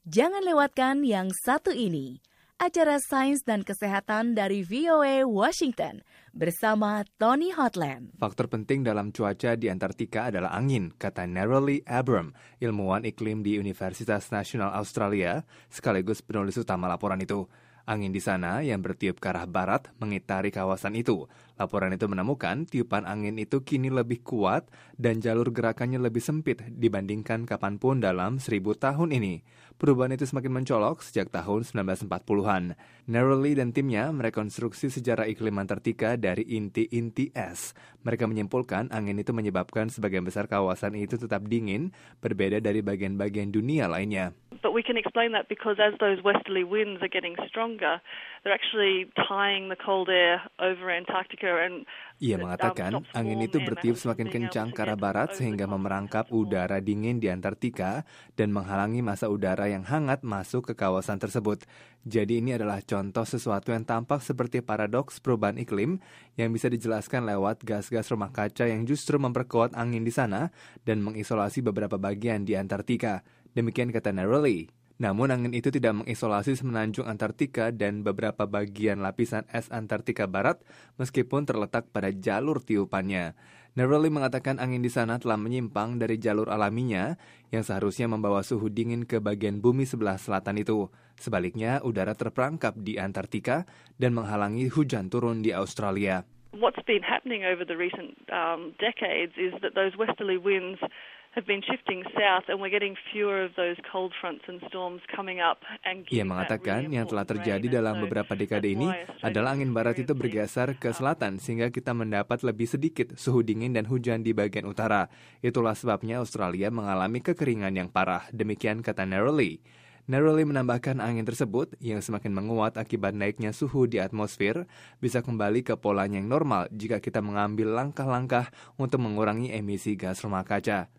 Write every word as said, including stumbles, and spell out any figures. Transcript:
Jangan lewatkan yang satu ini, acara sains dan kesehatan dari V O A Washington bersama Tony Hotland. Faktor penting dalam cuaca di Antartika adalah angin, kata Neroli Abram, ilmuwan iklim di Universitas Nasional Australia, sekaligus penulis utama laporan itu. Angin di sana yang bertiup ke arah barat mengitari kawasan itu. Laporan itu menemukan tiupan angin itu kini lebih kuat dan jalur gerakannya lebih sempit dibandingkan kapanpun dalam seribu tahun ini. Perubahan itu semakin mencolok sejak tahun sembilan belas empat puluhan. Neroli dan timnya merekonstruksi sejarah iklim Antartika dari inti-inti es. Mereka menyimpulkan angin itu menyebabkan sebagian besar kawasan itu tetap dingin, berbeda dari bagian-bagian dunia lainnya. But we can explain that because as those westerly winds are getting stronger, they're actually tying the cold air over Antarctica and Ia mengatakan angin itu bertiup semakin kencang ke arah barat sehingga memerangkap udara dingin di Antartika dan menghalangi massa udara yang hangat masuk ke kawasan tersebut. Jadi ini adalah contoh sesuatu yang tampak seperti paradoks perubahan iklim yang bisa dijelaskan lewat gas-gas rumah kaca yang justru memperkuat angin di sana dan mengisolasi beberapa bagian di Antartika. Demikian kata Neroli. Namun angin itu tidak mengisolasi semenanjung Antartika dan beberapa bagian lapisan es Antartika Barat meskipun terletak pada jalur tiupannya. Neroli mengatakan angin di sana telah menyimpang dari jalur alaminya yang seharusnya membawa suhu dingin ke bagian bumi sebelah selatan itu. Sebaliknya, udara terperangkap di Antartika dan menghalangi hujan turun di Australia. What's been happening over the recent um, decades is that those westerly winds have been shifting south and we're getting fewer of those cold fronts and storms coming up and Ia mengatakan yang telah terjadi dalam beberapa dekade ini adalah angin barat itu bergeser ke selatan sehingga kita mendapat lebih sedikit suhu dingin dan hujan di bagian utara. Itulah sebabnya Australia mengalami kekeringan yang parah. Demikian kata Neroli. Neroli menambahkan angin tersebut yang semakin menguat akibat naiknya suhu di atmosfer bisa kembali ke polanya yang normal jika kita mengambil langkah-langkah untuk mengurangi emisi gas rumah kaca.